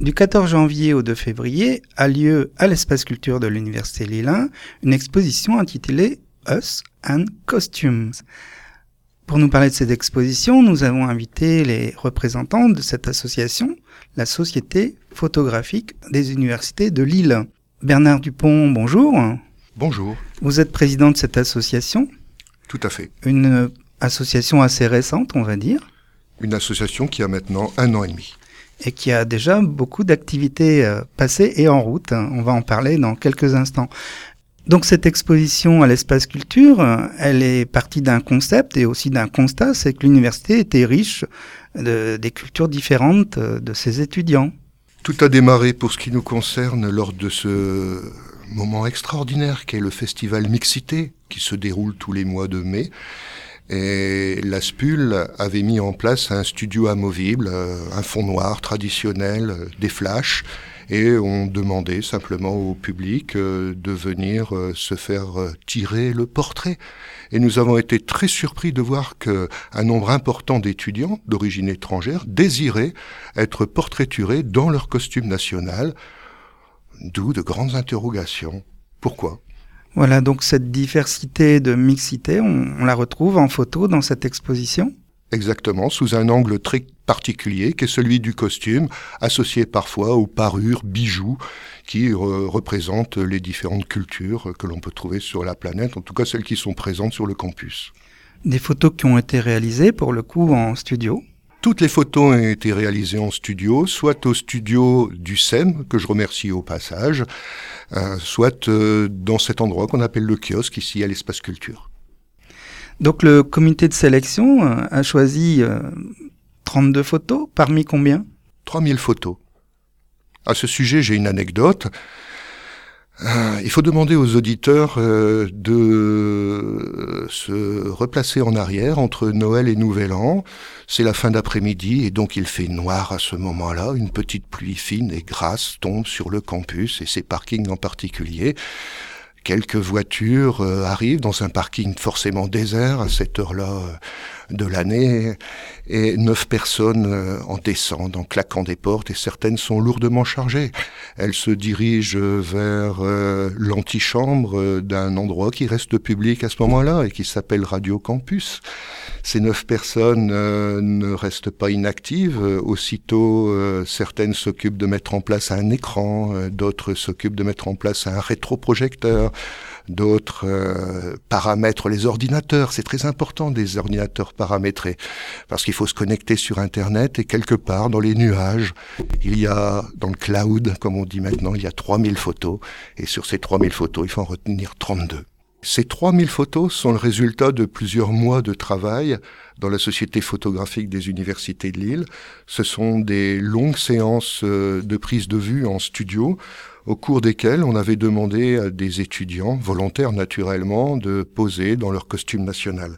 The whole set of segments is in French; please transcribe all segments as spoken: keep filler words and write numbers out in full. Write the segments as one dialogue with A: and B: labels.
A: Du quatorze janvier au deux février a lieu à l'Espace Culture de l'Université Lille un une exposition intitulée Us and Costumes. Pour nous parler de cette exposition, nous avons invité les représentants de cette association, la Société photographique des universités de Lille. Bernard Dupont, bonjour.
B: Bonjour.
A: Vous êtes président de cette association.
B: Tout à fait.
A: Une association assez récente, on va dire.
B: Une association qui a maintenant un an et demi.
A: Et qui a déjà beaucoup d'activités euh, passées et en route. On va en parler dans quelques instants. Donc cette exposition à l'Espace Culture, euh, elle est partie d'un concept et aussi d'un constat, c'est que l'université était riche de, des cultures différentes euh, de ses étudiants.
B: Tout a démarré pour ce qui nous concerne lors de ce moment extraordinaire qu'est le festival Mixité, qui se déroule tous les mois de mai. Et la S P U L avait mis en place un studio amovible, un fond noir traditionnel, des flashs, et on demandait simplement au public de venir se faire tirer le portrait. Et nous avons été très surpris de voir qu'un nombre important d'étudiants d'origine étrangère désiraient être portraiturés dans leur costume national, d'où de grandes interrogations. Pourquoi ?
A: Voilà, donc cette diversité de mixité, on, on la retrouve en photo dans cette exposition ?
B: Exactement, sous un angle très particulier, qui est celui du costume, associé parfois aux parures, bijoux, qui re- représentent les différentes cultures que l'on peut trouver sur la planète, en tout cas celles qui sont présentes sur le campus.
A: Des photos qui ont été réalisées, pour le coup, en studio ?
B: Toutes les photos ont été réalisées en studio, soit au studio du S E M, que je remercie au passage, euh, soit euh, dans cet endroit qu'on appelle le kiosque, ici à l'Espace Culture.
A: Donc le comité de sélection euh, a choisi euh, trente-deux photos, parmi combien ?
B: trois mille photos. À ce sujet, j'ai une anecdote. Euh, il faut demander aux auditeurs euh, de se replacer en arrière entre Noël et Nouvel An. C'est la fin d'après-midi et donc il fait noir à ce moment-là. Une petite pluie fine et grasse tombe sur le campus et ses parkings en particulier. Quelques voitures euh, arrivent dans un parking forcément désert à cette heure-là euh, de l'année et neuf personnes euh, en descendent en claquant des portes et certaines sont lourdement chargées. Elles se dirigent vers euh, l'antichambre euh, d'un endroit qui reste public à ce moment-là et qui s'appelle Radio Campus. Ces neuf personnes euh, ne restent pas inactives. Euh, aussitôt, euh, certaines s'occupent de mettre en place un écran, euh, d'autres s'occupent de mettre en place un rétroprojecteur, d'autres euh, paramètrent les ordinateurs. C'est très important, des ordinateurs paramétrés, parce qu'il faut se connecter sur Internet et quelque part dans les nuages, il y a, dans le cloud, comme on dit maintenant, il y a trois mille photos, et sur ces trois mille photos, il faut en retenir trente-deux. Ces trois mille photos sont le résultat de plusieurs mois de travail dans la Société photographique des universités de Lille. Ce sont des longues séances de prise de vue en studio, au cours desquelles on avait demandé à des étudiants, volontaires naturellement, de poser dans leur costume national.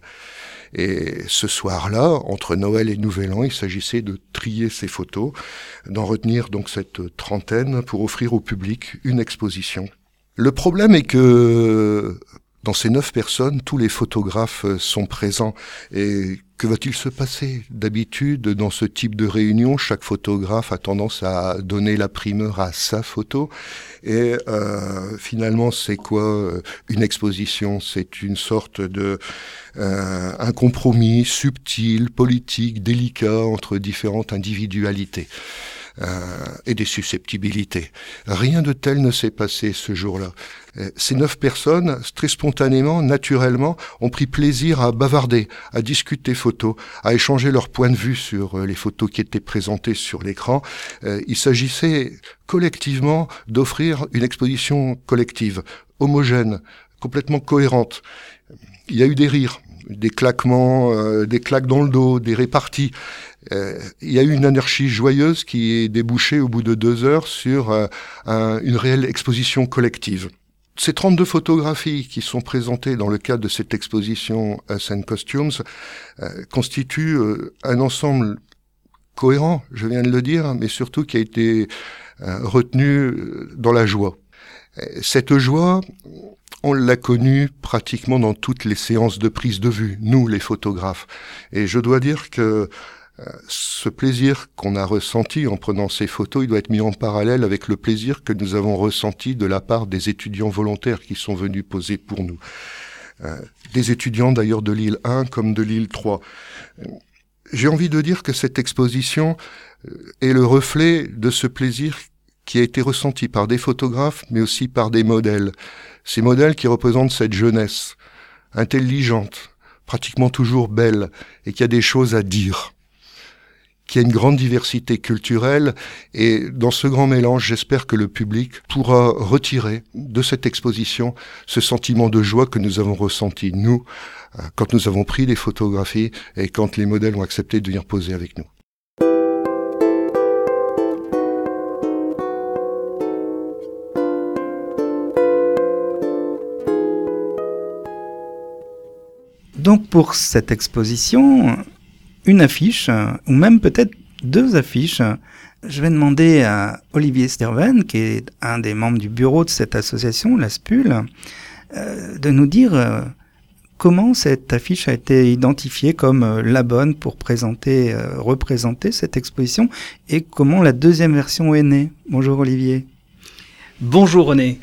B: Et ce soir-là, entre Noël et Nouvel An, il s'agissait de trier ces photos, d'en retenir donc cette trentaine pour offrir au public une exposition. Le problème est que dans ces neuf personnes, tous les photographes sont présents. Et que va-t-il se passer ? D'habitude, dans ce type de réunion, chaque photographe a tendance à donner la primeur à sa photo. Et euh, finalement, c'est quoi une exposition ? C'est une sorte de euh, un compromis subtil, politique, délicat entre différentes individualités. Euh, et des susceptibilités. Rien de tel ne s'est passé ce jour-là. Euh, ces neuf personnes, très spontanément, naturellement, ont pris plaisir à bavarder, à discuter photos, à échanger leur point de vue sur euh, les photos qui étaient présentées sur l'écran. Euh, il s'agissait collectivement d'offrir une exposition collective, homogène, complètement cohérente. Il y a eu des rires, des claquements, euh, des claques dans le dos, des réparties. Euh, il y a eu une anarchie joyeuse qui est débouchée au bout de deux heures sur euh, un, une réelle exposition collective. Ces trente-deux photographies qui sont présentées dans le cadre de cette exposition Us and Costumes euh, constituent euh, un ensemble cohérent, je viens de le dire, mais surtout qui a été euh, retenu dans la joie. Cette joie, on l'a connue pratiquement dans toutes les séances de prise de vue, nous les photographes. Et je dois dire que Euh, ce plaisir qu'on a ressenti en prenant ces photos, il doit être mis en parallèle avec le plaisir que nous avons ressenti de la part des étudiants volontaires qui sont venus poser pour nous. Euh, des étudiants d'ailleurs de l'île un comme de l'île trois. Euh, j'ai envie de dire que cette exposition est le reflet de ce plaisir qui a été ressenti par des photographes, mais aussi par des modèles. Ces modèles qui représentent cette jeunesse intelligente, pratiquement toujours belle, et qui a des choses à dire, qui a une grande diversité culturelle. Et dans ce grand mélange, j'espère que le public pourra retirer de cette exposition ce sentiment de joie que nous avons ressenti, nous, quand nous avons pris des photographies et quand les modèles ont accepté de venir poser avec nous.
A: Donc pour cette exposition, une affiche, ou même peut-être deux affiches. Je vais demander à Olivier Sterven, qui est un des membres du bureau de cette association, la S P U L, euh, de nous dire euh, comment cette affiche a été identifiée comme euh, la bonne pour présenter, euh, représenter cette exposition, et comment la deuxième version est née. Bonjour Olivier.
C: Bonjour René.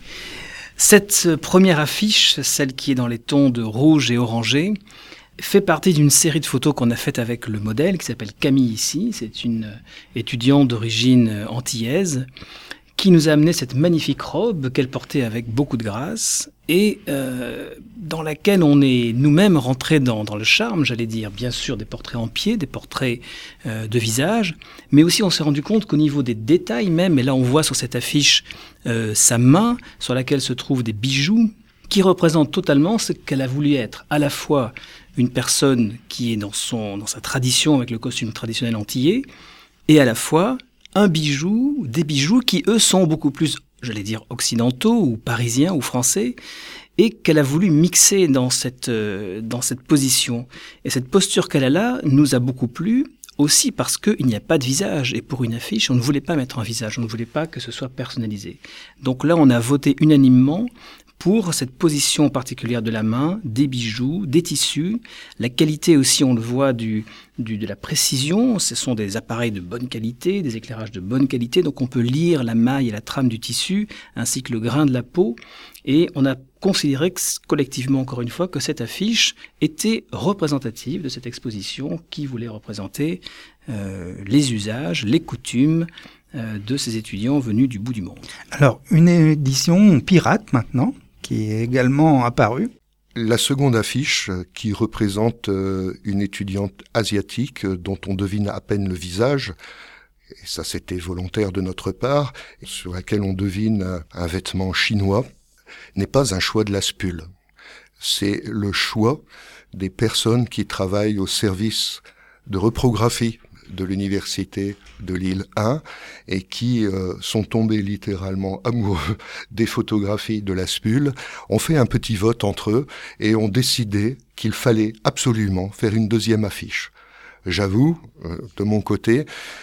C: Cette première affiche, celle qui est dans les tons de rouge et orangé, fait partie d'une série de photos qu'on a faites avec le modèle qui s'appelle Camille ici. C'est une étudiante d'origine antillaise qui nous a amené cette magnifique robe qu'elle portait avec beaucoup de grâce et euh, dans laquelle on est nous-mêmes rentrés dans, dans le charme, j'allais dire, bien sûr des portraits en pied, des portraits euh, de visage, mais aussi on s'est rendu compte qu'au niveau des détails même, et là on voit sur cette affiche euh, sa main sur laquelle se trouvent des bijoux qui représentent totalement ce qu'elle a voulu être, à la fois une personne qui est dans, son, dans sa tradition avec le costume traditionnel antillais, et à la fois un bijou, des bijoux qui, eux, sont beaucoup plus, j'allais dire, occidentaux ou parisiens ou français, et qu'elle a voulu mixer dans cette, euh, dans cette position. Et cette posture qu'elle a là nous a beaucoup plu, aussi parce qu'il n'y a pas de visage. Et pour une affiche, on ne voulait pas mettre un visage, on ne voulait pas que ce soit personnalisé. Donc là, on a voté unanimement pour cette position particulière de la main, des bijoux, des tissus, la qualité aussi, on le voit, du, du, de la précision. Ce sont des appareils de bonne qualité, des éclairages de bonne qualité, donc on peut lire la maille et la trame du tissu, ainsi que le grain de la peau. Et on a considéré que, collectivement, encore une fois, que cette affiche était représentative de cette exposition qui voulait représenter euh, les usages, les coutumes, de ces étudiants venus du bout du monde.
A: Alors, une édition pirate maintenant, qui est également apparue.
B: La seconde affiche, qui représente une étudiante asiatique dont on devine à peine le visage, et ça c'était volontaire de notre part, sur laquelle on devine un vêtement chinois, n'est pas un choix de la S P U L. C'est le choix des personnes qui travaillent au service de reprographie de l'université de l'île un et qui euh, sont tombés littéralement amoureux des photographies de la S P U L, ont fait un petit vote entre eux et ont décidé qu'il fallait absolument faire une deuxième affiche. J'avoue, euh, de mon côté,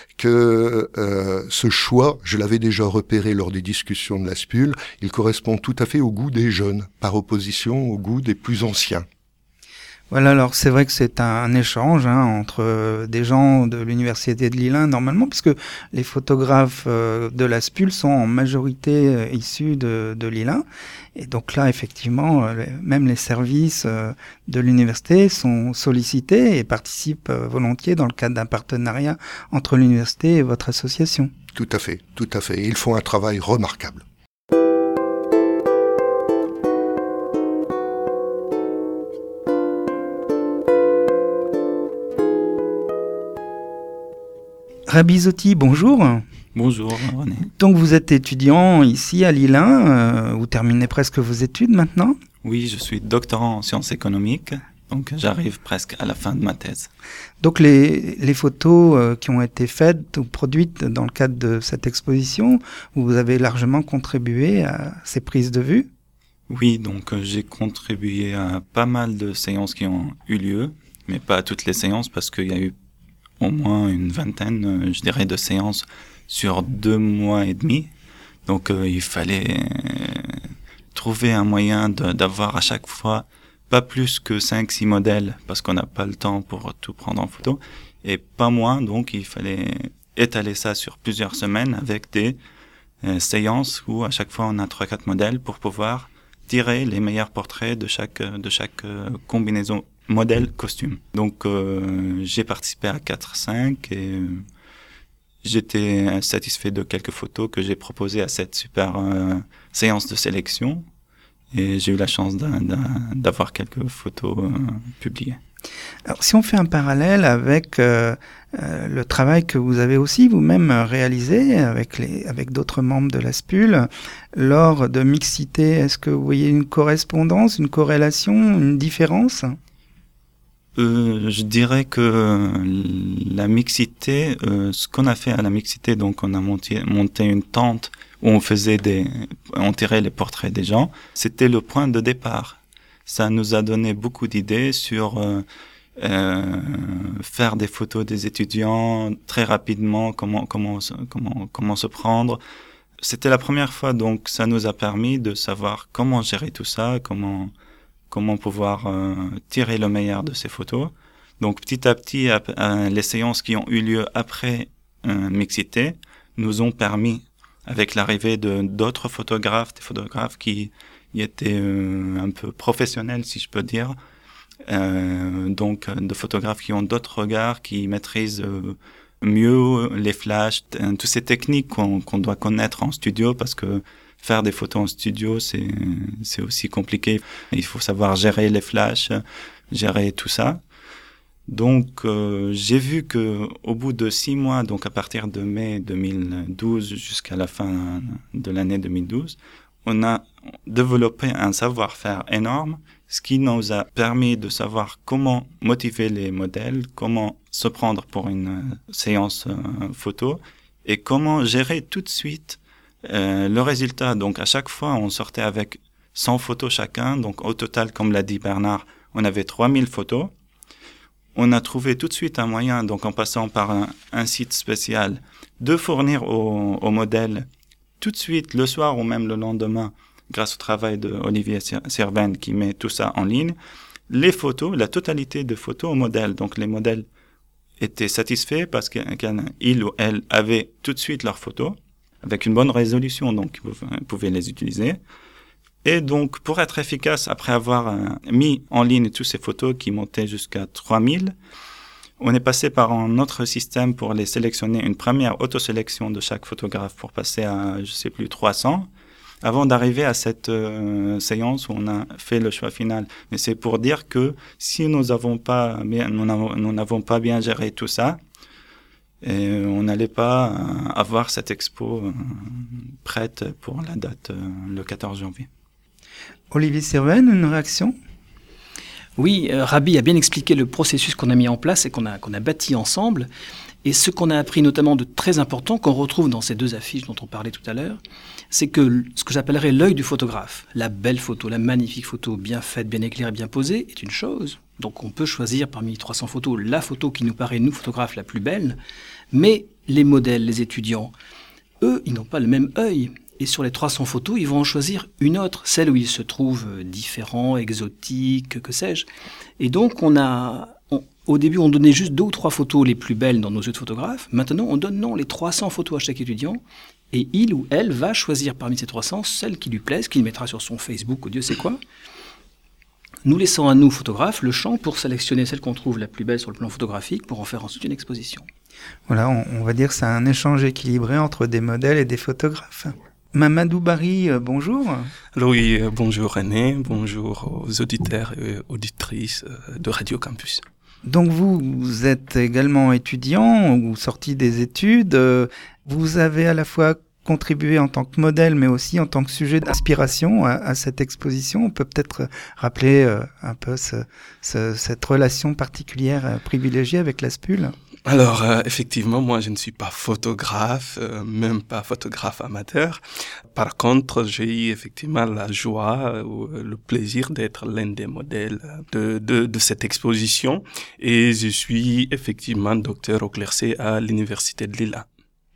B: que euh, ce choix, je l'avais déjà repéré lors des discussions de la S P U L, il correspond tout à fait au goût des jeunes, par opposition au goût des plus anciens.
A: Voilà, alors c'est vrai que c'est un, un échange hein, entre des gens de l'université de Lille un normalement, puisque les photographes euh, de la S P U L sont en majorité euh, issus de, de Lille un. Et donc là, effectivement, euh, même les services euh, de l'université sont sollicités et participent euh, volontiers dans le cadre d'un partenariat entre l'université et votre association.
B: Tout à fait, tout à fait. Ils font un travail remarquable.
A: Rabbi Zotti, bonjour.
D: Bonjour René.
A: Donc vous êtes étudiant ici à Lille un, euh, vous terminez presque vos études maintenant ?
D: Oui, je suis doctorant en sciences économiques, donc j'arrive presque à la fin de ma thèse.
A: Donc les, les photos euh, qui ont été faites ou produites dans le cadre de cette exposition, vous avez largement contribué à ces prises de vue ?
D: Oui, donc euh, j'ai contribué à pas mal de séances qui ont eu lieu, mais pas à toutes les séances parce qu'il y a eu au moins une vingtaine, je dirais, de séances sur deux mois et demi. Donc, euh, il fallait trouver un moyen de, d'avoir à chaque fois pas plus que cinq six modèles parce qu'on n'a pas le temps pour tout prendre en photo. et pas moins, donc il fallait étaler ça sur plusieurs semaines avec des euh, séances où à chaque fois on a trois quatre modèles pour pouvoir tirer les meilleurs portraits de chaque de chaque euh, combinaison modèle costume. Donc euh, j'ai participé à quatre cinq et euh, j'étais satisfait de quelques photos que j'ai proposées à cette super euh, séance de sélection et j'ai eu la chance d'un, d'un, d'avoir quelques photos euh, publiées.
A: Alors, si on fait un parallèle avec euh, euh, le travail que vous avez aussi vous-même réalisé avec, les, avec d'autres membres de la S P U L, lors de mixité, est-ce que vous voyez une correspondance, une corrélation, une différence ?
D: Euh, je dirais que la mixité, euh, ce qu'on a fait à la mixité, donc on a monté, monté une tente où on faisait des, on tirait les portraits des gens, c'était le point de départ. Ça nous a donné beaucoup d'idées sur euh, euh, faire des photos des étudiants très rapidement, comment comment comment comment se prendre. C'était la première fois, donc ça nous a permis de savoir comment gérer tout ça, comment comment pouvoir euh, tirer le meilleur de ces photos. Donc petit à petit, à, à, les séances qui ont eu lieu après euh, mixité nous ont permis, avec l'arrivée de d'autres photographes, des photographes qui il était euh, un peu professionnel, si je peux dire. Euh, donc, de photographes qui ont d'autres regards, qui maîtrisent euh, mieux les flashs, t- toutes ces techniques qu'on, qu'on doit connaître en studio, parce que faire des photos en studio, c'est, c'est aussi compliqué. Il faut savoir gérer les flashs, gérer tout ça. Donc, euh, j'ai vu que au bout de six mois, donc à partir de mai deux mille douze jusqu'à la fin de l'année deux mille douze, on a développé un savoir-faire énorme, ce qui nous a permis de savoir comment motiver les modèles, comment se prendre pour une séance euh, photo et comment gérer tout de suite euh, le résultat. Donc à chaque fois, on sortait avec cent photos chacun. Donc au total, comme l'a dit Bernard, on avait trois mille photos. On a trouvé tout de suite un moyen, donc en passant par un, un site spécial, de fournir aux, aux modèles tout de suite, le soir ou même le lendemain, grâce au travail de Olivier Serven qui met tout ça en ligne, les photos, la totalité de photos aux modèles. Donc les modèles étaient satisfaits parce qu'ils ou elles avaient tout de suite leurs photos, avec une bonne résolution, donc ils pouvaient les utiliser. Et donc, pour être efficace, après avoir euh, mis en ligne toutes ces photos qui montaient jusqu'à trois mille, on est passé par un autre système pour les sélectionner, une première autosélection de chaque photographe pour passer à, je sais plus, trois cents, avant d'arriver à cette euh, séance où on a fait le choix final. Mais c'est pour dire que si nous n'avons pas bien, nous n'avons, nous n'avons pas bien géré tout ça, et on n'allait pas euh, avoir cette expo euh, prête pour la date, euh, le quatorze janvier.
A: Olivier Serven, une réaction ?
C: Oui, euh, Rabi a bien expliqué le processus qu'on a mis en place et qu'on a, qu'on a bâti ensemble. Et ce qu'on a appris notamment de très important, qu'on retrouve dans ces deux affiches dont on parlait tout à l'heure, c'est que ce que j'appellerais l'œil du photographe, la belle photo, la magnifique photo, bien faite, bien éclairée, bien posée, est une chose. Donc on peut choisir parmi trois cents photos la photo qui nous paraît, nous, photographes, la plus belle. Mais les modèles, les étudiants, eux, ils n'ont pas le même œil. Et sur les trois cents photos, ils vont en choisir une autre, celle où ils se trouvent différents, exotiques, que sais-je. Et donc, on a, on, au début, on donnait juste deux ou trois photos les plus belles dans nos yeux de photographes. Maintenant, on donne non, les trois cents photos à chaque étudiant. Et il ou elle va choisir parmi ces trois cents celle qui lui plaise, qu'il mettra sur son Facebook ou Dieu sait quoi. Nous laissons à nous, photographes, le champ pour sélectionner celle qu'on trouve la plus belle sur le plan photographique pour en faire ensuite une exposition.
A: Voilà, on, on va dire que c'est un échange équilibré entre des modèles et des photographes. Mamadou Bari, euh, bonjour.
E: Alors oui, euh, bonjour René, bonjour aux auditeurs et auditrices euh, de Radio Campus.
A: Donc vous, vous êtes également étudiant ou sorti des études. Euh, vous avez à la fois contribué en tant que modèle, mais aussi en tant que sujet d'inspiration à, à cette exposition. On peut peut-être rappeler euh, un peu ce, ce, cette relation particulière euh, privilégiée avec la S P U L.
E: Alors, euh, effectivement, moi, je ne suis pas photographe, euh, même pas photographe amateur. Par contre, j'ai eu effectivement la joie ou euh, le plaisir d'être l'un des modèles de, de, de cette exposition. Et je suis effectivement docteur au Clercé à l'Université de Lille.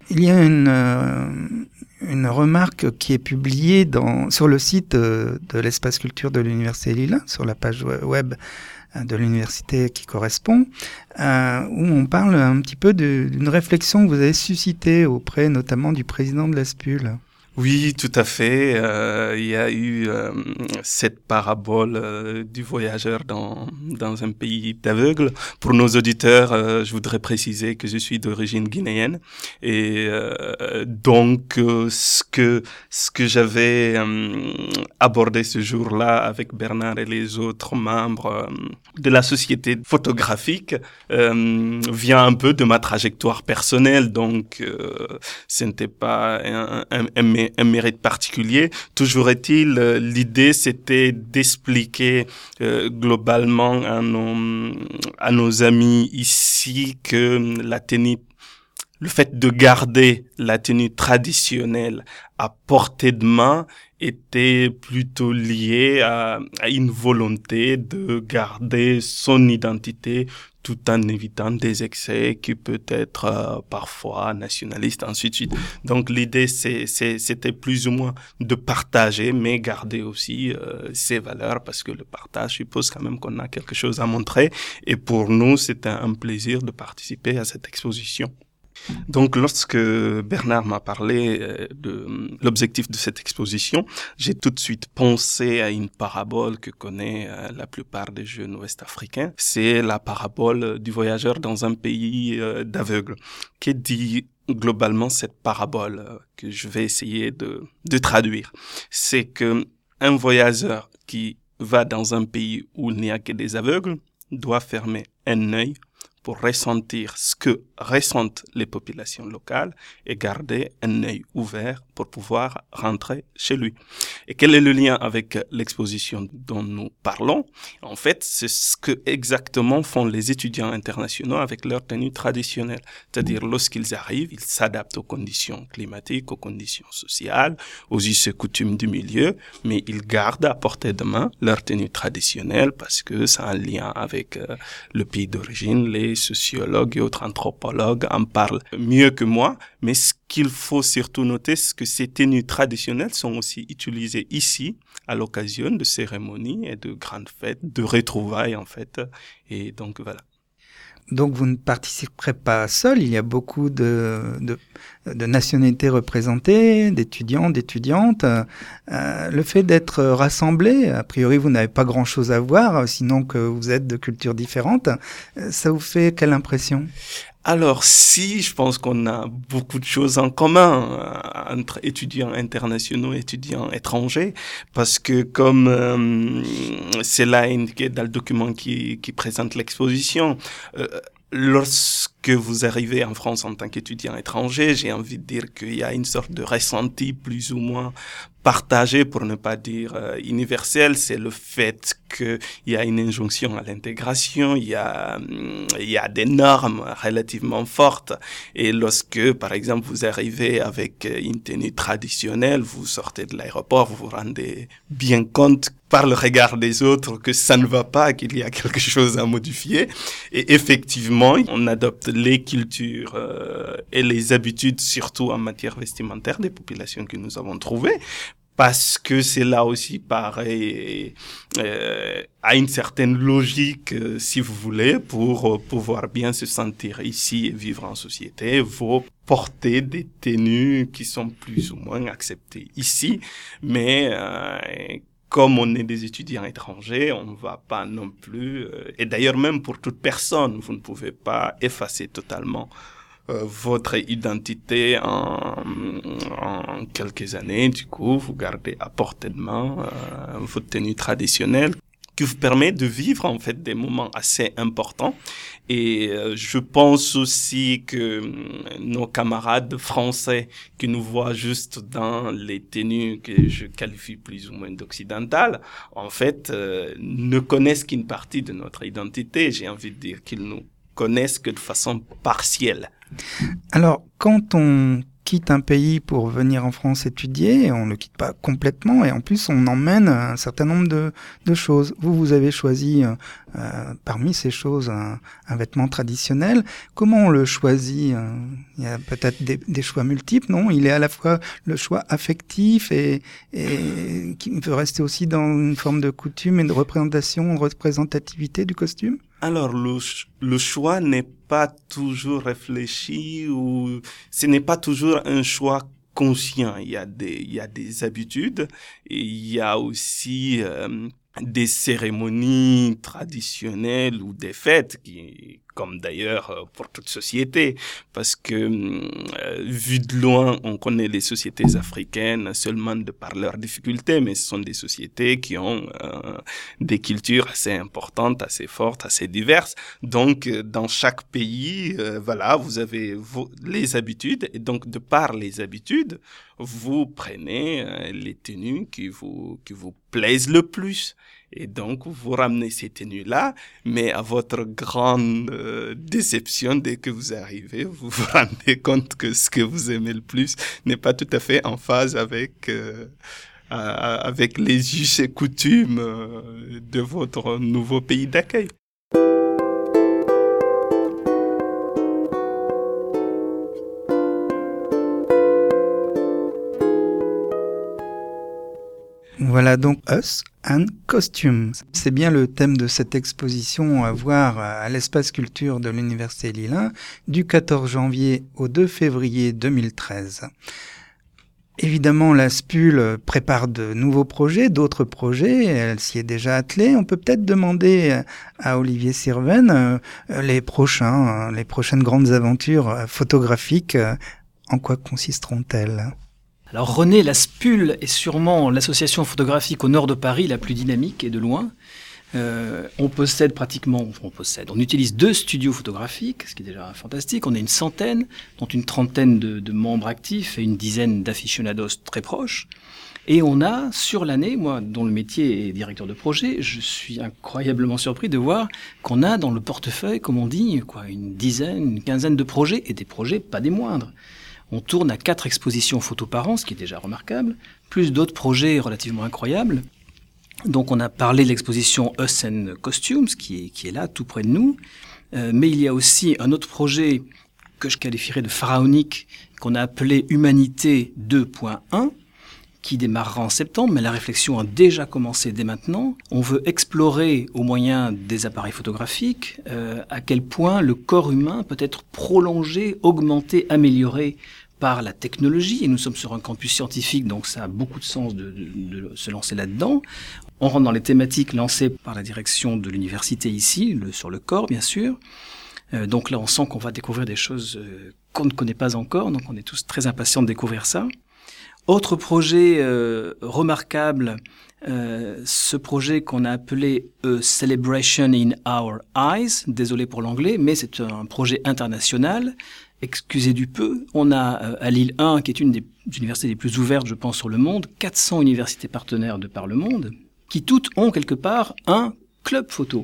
A: Il y a une, euh, une remarque qui est publiée dans, sur le site de, de l'espace culture de l'Université Lille, sur la page web de l'université qui correspond, euh, où on parle un petit peu de, d'une réflexion que vous avez suscitée auprès notamment du président de l'A S P U L.
E: Oui, tout à fait. Euh, il y a eu euh, cette parabole euh, du voyageur dans, dans un pays d'aveugles. Pour nos auditeurs, euh, je voudrais préciser que je suis d'origine guinéenne. Et euh, donc, euh, ce que, ce que j'avais euh, abordé ce jour-là avec Bernard et les autres membres euh, de la société photographique euh, vient un peu de ma trajectoire personnelle. Donc, euh, ce n'était pas un, un, un un mérite particulier. Toujours est-il, euh, l'idée c'était d'expliquer euh, globalement à nos, à nos amis ici que la tenue, le fait de garder la tenue traditionnelle à portée de main était plutôt lié à, à une volonté de garder son identité tout en évitant des excès qui peut être euh, parfois nationalistes, ainsi de suite. Donc l'idée, c'est, c'est, c'était plus ou moins de partager, mais garder aussi euh, ses valeurs, parce que le partage suppose quand même qu'on a quelque chose à montrer. Et pour nous, c'était un plaisir de participer à cette exposition. Donc, lorsque Bernard m'a parlé de l'objectif de cette exposition, j'ai tout de suite pensé à une parabole que connaît la plupart des jeunes ouest-africains. C'est la parabole du voyageur dans un pays d'aveugles. Qu'est dit globalement cette parabole que je vais essayer de, de traduire? C'est que un voyageur qui va dans un pays où il n'y a que des aveugles doit fermer un œil pour ressentir ce que ressentent les populations locales et garder un œil ouvert pour pouvoir rentrer chez lui. Et quel est le lien avec l'exposition dont nous parlons? En fait, c'est ce que exactement font les étudiants internationaux avec leur tenue traditionnelle. C'est-à-dire, lorsqu'ils arrivent, ils s'adaptent aux conditions climatiques, aux conditions sociales, aux us et coutumes du milieu, mais ils gardent à portée de main leur tenue traditionnelle parce que ça a un lien avec euh, le pays d'origine. Les sociologues et autres anthropologues en parlent mieux que moi, mais ce qu'il faut surtout noter, c'est que ces tenues traditionnelles sont aussi utilisées ici à l'occasion de cérémonies et de grandes fêtes, de retrouvailles en fait. Et donc voilà.
A: Donc vous ne participerez pas seul, il y a beaucoup de, de, de nationalités représentées, d'étudiants, d'étudiantes. Euh, le fait d'être rassemblés, a priori vous n'avez pas grand-chose à voir, sinon que vous êtes de cultures différentes, ça vous fait quelle impression ?
E: Alors si, je pense qu'on a beaucoup de choses en commun euh, entre étudiants internationaux et étudiants étrangers, parce que comme euh, c'est là indiqué dans le document qui, qui présente l'exposition, euh, lorsque vous arrivez en France en tant qu'étudiant étranger, j'ai envie de dire qu'il y a une sorte de ressenti plus ou moins partagé, pour ne pas dire euh, universel. C'est le fait qu'il y a une injonction à l'intégration, il y a, il y a des normes relativement fortes. Et lorsque, par exemple, vous arrivez avec une tenue traditionnelle, vous sortez de l'aéroport, vous vous rendez bien compte par le regard des autres que ça ne va pas, qu'il y a quelque chose à modifier. Et effectivement, on adopte les cultures euh, et les habitudes, surtout en matière vestimentaire, des populations que nous avons trouvées, parce que c'est là aussi pareil, euh, à une certaine logique, euh, si vous voulez, pour euh, pouvoir bien se sentir ici et vivre en société, vous porter des tenues qui sont plus ou moins acceptées ici, mais euh, comme on est des étudiants étrangers, on ne va pas non plus, euh, et d'ailleurs même pour toute personne, vous ne pouvez pas effacer totalement euh, votre identité en, en quelques années. Du coup, vous gardez à portée de main euh, votre tenue traditionnelle qui vous permet de vivre en fait des moments assez importants. Et euh, je pense aussi que euh, nos camarades français qui nous voient juste dans les tenues que je qualifie plus ou moins d'occidentales, en fait, euh, ne connaissent qu'une partie de notre identité. J'ai envie de dire qu'ils nous connaissent que de façon partielle.
A: Alors, quand on quitte un pays pour venir en France étudier, et on ne le quitte pas complètement, et en plus on emmène un certain nombre de, de choses. Vous, vous avez choisi euh, euh, parmi ces choses un, un vêtement traditionnel. Comment on le choisit? Il y a peut-être des, des choix multiples, non? Il est à la fois le choix affectif et, et qui veut rester aussi dans une forme de coutume et de représentation, de représentativité du costume?
E: Alors, le, le choix n'est pas toujours réfléchi ou ce n'est pas toujours un choix conscient. Il y a des, il y a des habitudes et il y a aussi euh, des cérémonies traditionnelles ou des fêtes qui, comme d'ailleurs pour toute société, parce que euh, vu de loin, on connaît les sociétés africaines seulement de par leurs difficultés, mais ce sont des sociétés qui ont euh, des cultures assez importantes, assez fortes, assez diverses. Donc, dans chaque pays, euh, voilà, vous avez vos, les habitudes, et donc de par les habitudes, vous prenez euh, les tenues qui vous qui vous plaisent le plus. Et donc, vous ramenez ces tenues-là, mais à votre grande euh, déception, dès que vous arrivez, vous vous rendez compte que ce que vous aimez le plus n'est pas tout à fait en phase avec euh, avec les us et coutumes euh, de votre nouveau pays d'accueil.
A: Voilà donc Us and Costumes. C'est bien le thème de cette exposition à voir à l'espace culture de l'Université Lille un du quatorze janvier au deux février deux mille treize. Évidemment, la S P U L prépare de nouveaux projets, d'autres projets, elle s'y est déjà attelée. On peut peut-être demander à Olivier Sirven les prochains, les prochaines grandes aventures photographiques, en quoi consisteront-elles ?
C: Alors René, la S P U L est sûrement l'association photographique au nord de Paris la plus dynamique et de loin. Euh, on possède pratiquement, on possède, on utilise deux studios photographiques, ce qui est déjà fantastique. On a une centaine, dont une trentaine de, de membres actifs et une dizaine d'aficionados très proches. Et on a, sur l'année, moi, dont le métier est directeur de projet, je suis incroyablement surpris de voir qu'on a dans le portefeuille, comme on dit, quoi, une dizaine, une quinzaine de projets, et des projets pas des moindres. On tourne à quatre expositions photos par an, ce qui est déjà remarquable, plus d'autres projets relativement incroyables. Donc on a parlé de l'exposition Us and Costumes, qui est, qui est là, tout près de nous. Euh, mais il y a aussi un autre projet que je qualifierais de pharaonique, qu'on a appelé Humanité deux point un, qui démarrera en septembre, mais la réflexion a déjà commencé dès maintenant. On veut explorer, au moyen des appareils photographiques, euh, à quel point le corps humain peut être prolongé, augmenté, amélioré par la technologie. Et nous sommes sur un campus scientifique, donc ça a beaucoup de sens de, de, de se lancer là-dedans. On rentre dans les thématiques lancées par la direction de l'université ici, le, sur le corps, bien sûr. Euh, donc là, on sent qu'on va découvrir des choses euh, qu'on ne connaît pas encore, donc on est tous très impatients de découvrir ça. Autre projet euh, remarquable, euh, ce projet qu'on a appelé A Celebration in Our Eyes, désolé pour l'anglais, mais c'est un projet international, excusez du peu. On a euh, à Lille un, qui est une des universités les plus ouvertes, je pense, sur le monde, quatre cents universités partenaires de par le monde, qui toutes ont quelque part un club photo.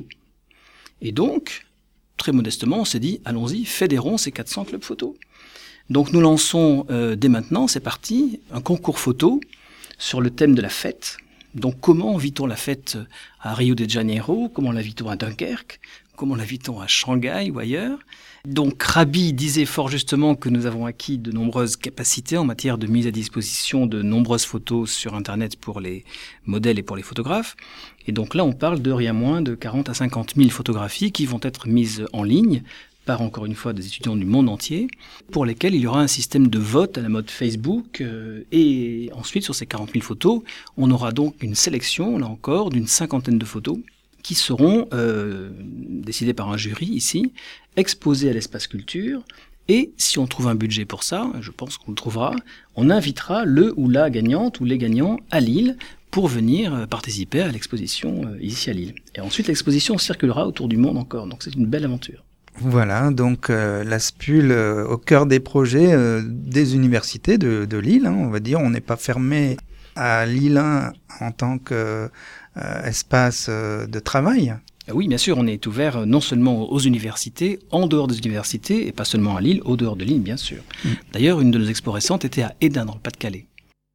C: Et donc, très modestement, on s'est dit, allons-y, fédérons ces quatre cents clubs photo. Donc nous lançons euh, dès maintenant, c'est parti, un concours photo sur le thème de la fête. Donc comment vit-on la fête à Rio de Janeiro, comment la vit-on à Dunkerque, comment la vit-on à Shanghai ou ailleurs. Donc Rabi disait fort justement que nous avons acquis de nombreuses capacités en matière de mise à disposition de nombreuses photos sur Internet pour les modèles et pour les photographes. Et donc là on parle de rien moins de quarante à cinquante mille photographies qui vont être mises en ligne par encore une fois des étudiants du monde entier, pour lesquels il y aura un système de vote à la mode Facebook, euh, et ensuite sur ces quarante mille photos, on aura donc une sélection, là encore, d'une cinquantaine de photos, qui seront euh, décidées par un jury ici, exposées à l'espace culture, et si on trouve un budget pour ça, je pense qu'on le trouvera, on invitera le ou la gagnante ou les gagnants à Lille pour venir participer à l'exposition euh, ici à Lille. Et ensuite l'exposition circulera autour du monde encore, donc c'est une belle aventure.
A: Voilà, donc euh, la S P U L euh, au cœur des projets euh, des universités de, de Lille, hein, on va dire, on n'est pas fermé à Lille un en tant qu'espace euh, euh, de travail.
C: Oui, bien sûr, on est ouvert non seulement aux universités, en dehors des universités, et pas seulement à Lille, au dehors de Lille, bien sûr. Mmh. D'ailleurs, une de nos expos récentes était à Hesdin, dans le Pas-de-Calais.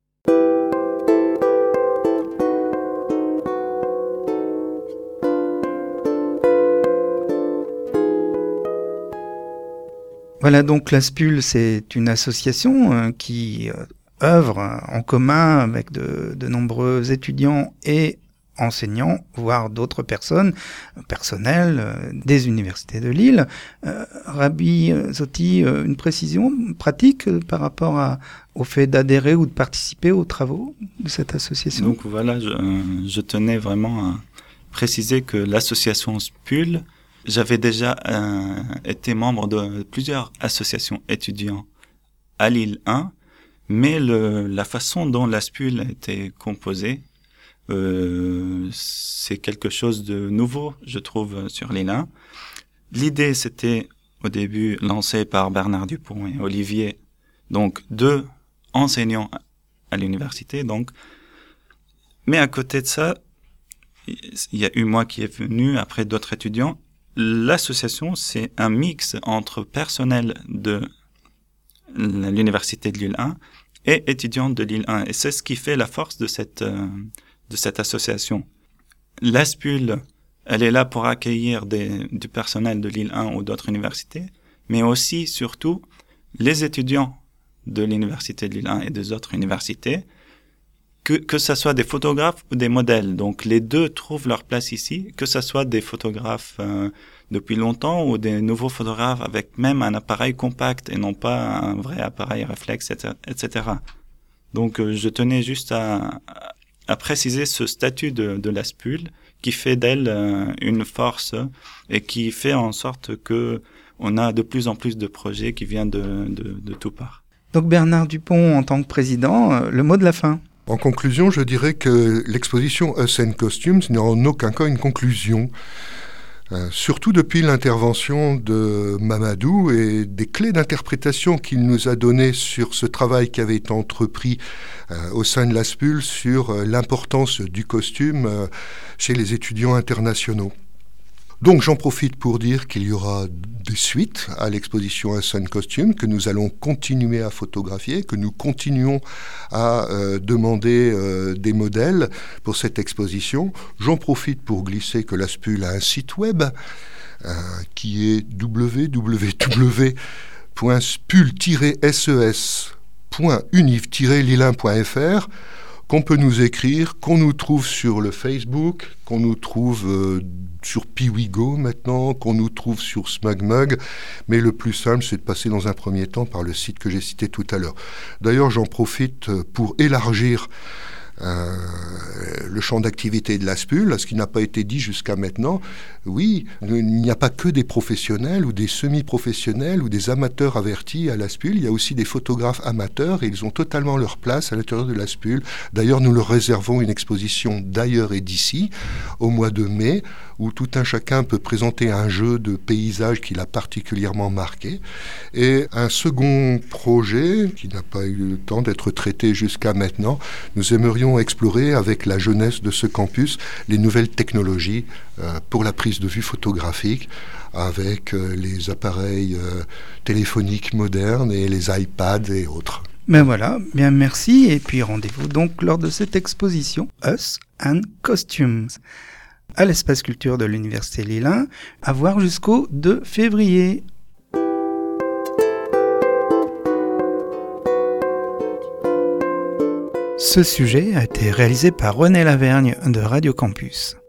A: Voilà, donc l'A S P U L, c'est une association euh, qui euh, œuvre en commun avec de, de nombreux étudiants et enseignants, voire d'autres personnes, personnels, euh, des universités de Lille. Euh, Rabbi Zoti, euh, une précision pratique euh, par rapport à, au fait d'adhérer ou de participer aux travaux de cette association?
D: Donc voilà, je, euh, je tenais vraiment à préciser que l'association S P U L, j'avais déjà euh, été membre de plusieurs associations étudiants à Lille un, mais le, la façon dont la S P U L a été composée, euh, c'est quelque chose de nouveau, je trouve, sur Lille un. L'idée, c'était au début lancée par Bernard Dupont et Olivier, donc deux enseignants à l'université, donc. Mais à côté de ça, il y a eu moi qui est venu, après d'autres étudiants. L'association, c'est un mix entre personnel de l'université de Lille un et étudiants de Lille un. Et c'est ce qui fait la force de cette, euh, de cette association. L'A S P U L, elle est là pour accueillir des, du personnel de Lille un ou d'autres universités, mais aussi, surtout, les étudiants de l'université de Lille un et des autres universités, que, que ça soit des photographes ou des modèles. Donc, les deux trouvent leur place ici, que ça soit des photographes euh, depuis longtemps ou des nouveaux photographes avec même un appareil compact et non pas un vrai appareil réflexe, et cetera. Donc, euh, je tenais juste à, à préciser ce statut de, de l'A S P U L qui fait d'elle euh, une force et qui fait en sorte que on a de plus en plus de projets qui viennent de, de, de tout part.
A: Donc, Bernard Dupont, en tant que président, euh, le mot de la fin.
B: En conclusion, je dirais que l'exposition Us and Costumes n'est en aucun cas une conclusion. Euh, surtout depuis l'intervention de Mamadou et des clés d'interprétation qu'il nous a données sur ce travail qui avait été entrepris euh, au sein de l'A S P U L sur euh, l'importance du costume euh, chez les étudiants internationaux. Donc j'en profite pour dire qu'il y aura des suites à l'exposition Us and Costumes, que nous allons continuer à photographier, que nous continuons à euh, demander euh, des modèles pour cette exposition. J'en profite pour glisser que l'A S P U L a un site web euh, qui est w w w point s p u l tiret s e s point univ tiret lille un point f r, qu'on peut nous écrire, qu'on nous trouve sur le Facebook, qu'on nous trouve euh, sur Piwigo maintenant, qu'on nous trouve sur SmugMug, mais le plus simple, c'est de passer dans un premier temps par le site que j'ai cité tout à l'heure. D'ailleurs, j'en profite pour élargir Euh, le champ d'activité de l'A S P U L, ce qui n'a pas été dit jusqu'à maintenant. Oui, il n'y a pas que des professionnels ou des semi-professionnels ou des amateurs avertis à l'A S P U L, il y a aussi des photographes amateurs et ils ont totalement leur place à l'intérieur de l'A S P U L. D'ailleurs, nous leur réservons une exposition d'ailleurs et d'ici au mois de mai où tout un chacun peut présenter un jeu de paysage qui l'a particulièrement marqué. Et un second projet qui n'a pas eu le temps d'être traité jusqu'à maintenant, nous aimerions explorer avec la jeunesse de ce campus les nouvelles technologies euh, pour la prise de vue photographique avec euh, les appareils euh, téléphoniques modernes et les iPads et autres.
A: Ben voilà, bien merci et puis rendez-vous donc lors de cette exposition Us and Costumes à l'espace culture de l'Université Lille un, à voir jusqu'au deux février. Ce sujet a été réalisé par René Lavergne de Radio Campus.